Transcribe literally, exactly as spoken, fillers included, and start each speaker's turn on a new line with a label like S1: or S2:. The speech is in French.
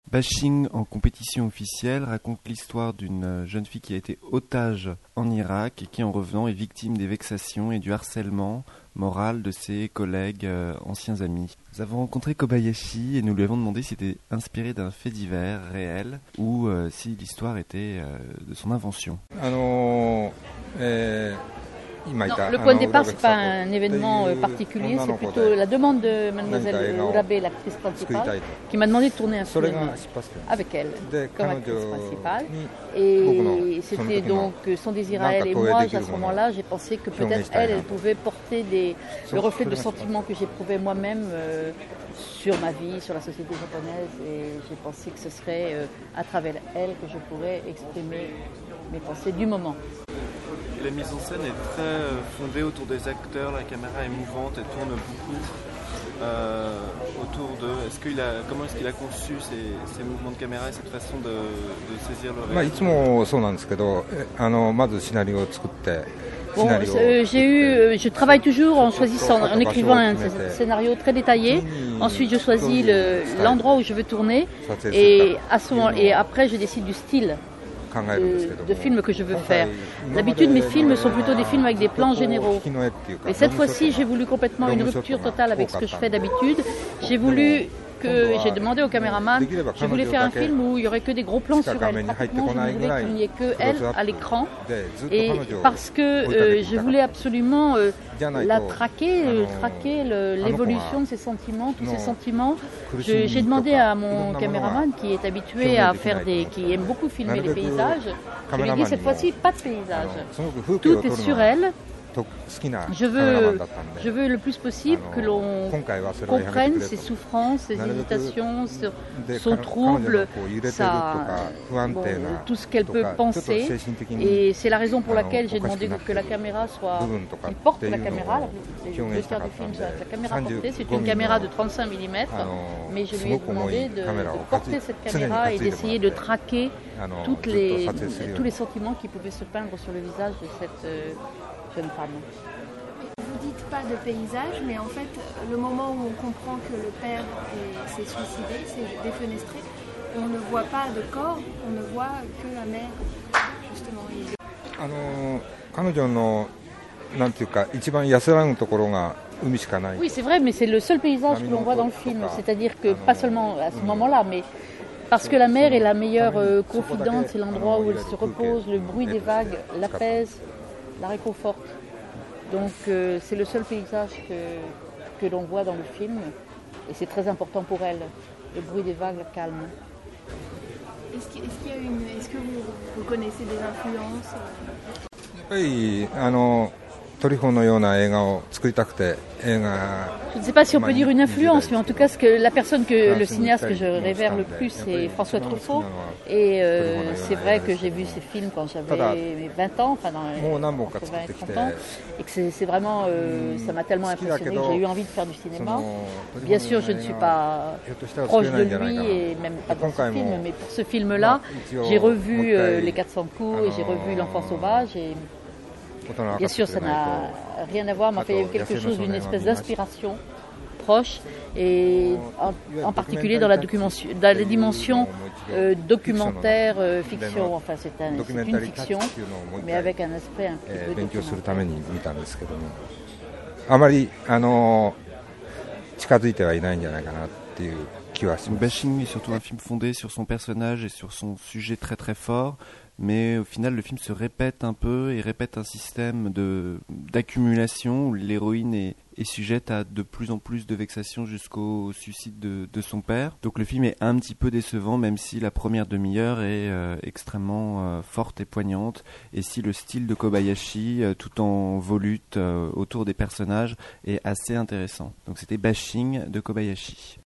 S1: Bashing en compétition officielle raconte l'histoire d'une jeune fille qui a été otage en Irak et qui, en revenant, est victime des vexations et du harcèlement moral de ses collègues euh, anciens amis. Nous avons rencontré Kobayashi et nous lui avons demandé s'il était inspiré d'un fait divers réel ou euh, si l'histoire était euh, de son invention.
S2: Alors, euh...
S3: Non, le point de départ, ce n'est pas un événement particulier, c'est plutôt la demande de mademoiselle Urabe, l'actrice principale, qui m'a demandé de tourner un film avec elle, comme actrice principale. Et c'était donc son désir à elle. Et moi, à ce moment-là, j'ai pensé que peut-être elle, elle pouvait porter des, le reflet de sentiments que j'éprouvais moi-même euh, sur ma vie, sur la société japonaise. Et j'ai pensé que ce serait euh, à travers elle que je pourrais exprimer mes pensées du moment.
S1: La mise en scène est très fondée autour des acteurs, la caméra est mouvante, elle tourne beaucoup euh, autour d'eux. Est-ce qu'il a, comment est-ce qu'il a conçu ces, ces mouvements de caméra et cette façon de, de saisir le réel?
S3: Bon, euh, j'ai eu, je travaille toujours en choisissant, en écrivant un scénario très détaillé. Ensuite, je choisis le, l'endroit où je veux tourner et, à ce moment, et après, je décide du style De, de films que je veux faire. D'habitude, mes films sont plutôt des films avec des plans généraux. Et cette fois-ci, j'ai voulu complètement une rupture totale avec ce que je fais d'habitude. J'ai voulu que j'ai demandé au caméraman, je voulais faire un film où il n'y aurait que des gros plans sur elle. Pratiquement, je ne voulais qu'il n'y ait que elle à l'écran. Et parce que euh, je voulais absolument euh, la traquer, euh, traquer le, l'évolution de ses sentiments, tous ses sentiments. Je, j'ai demandé à mon caméraman, qui est habitué à faire des, qui aime beaucoup filmer les paysages, je lui ai dit cette fois-ci pas de paysage. Tout est sur elle. Je veux, je veux le plus possible que l'on comprenne ses souffrances, ses hésitations, son trouble, sa, bon, tout ce qu'elle peut penser. Et c'est la raison pour laquelle j'ai demandé que la caméra soit, qu'il porte la caméra. Le deux tiers du film, la caméra portée. C'est une caméra de trente-cinq millimètres, mais je lui ai demandé de, de porter cette caméra et d'essayer de traquer toutes les, tous les sentiments qui pouvaient se peindre sur le visage de cette euh, jeune femme.
S4: Vous dites pas de paysage, mais en fait, le moment où on comprend que le père est, s'est suicidé, s'est défenestré, on ne voit pas de corps, on ne voit que la mère, justement.
S3: Oui, c'est vrai, mais c'est le seul paysage que l'on voit dans le film. C'est-à-dire que, pas seulement à ce moment-là, mais parce que la mer est la meilleure euh, confidente, c'est l'endroit où elle se repose, le bruit des vagues l'apaise, la réconforte. Donc euh, c'est le seul paysage que, que l'on voit dans le film et c'est très important pour elle. Le bruit des vagues la calme.
S4: Est-ce qu'il, est-ce qu'il y a une, est-ce que vous, vous connaissez des influences?
S3: Je ne sais pas si on peut dire une influence, mais en tout cas, ce que, la personne que le cinéaste que je révère le plus, c'est François Truffaut. Et euh, c'est vrai que j'ai vu ces films quand j'avais vingt ans, enfin dans les entre vingt et trente ans, et que c'est, c'est vraiment, euh, ça m'a tellement impressionné que j'ai eu envie de faire du cinéma. Bien sûr, je ne suis pas proche de lui et même pas dans ce film, mais pour ce film-là, j'ai revu euh, Les quatre cents coups et j'ai revu L'Enfant sauvage. Et bien sûr, ça n'a rien à voir, mais enfin, il y a eu quelque chose d'une espèce d'inspiration proche, et en, en particulier dans la, dans la dimension euh, documentaire, euh, fiction. Enfin, c'est, un, c'est une fiction, mais avec un aspect un petit peu documentaire.
S1: Bashing est surtout un film fondé sur son personnage et sur son sujet très très fort, mais au final le film se répète un peu et répète un système de, d'accumulation où l'héroïne est, est sujette à de plus en plus de vexations jusqu'au suicide de, de son père. Donc le film est un petit peu décevant, même si la première demi-heure est euh, extrêmement euh, forte et poignante, et si le style de Kobayashi, euh, tout en volute euh, autour des personnages, est assez intéressant. Donc c'était Bashing de Kobayashi.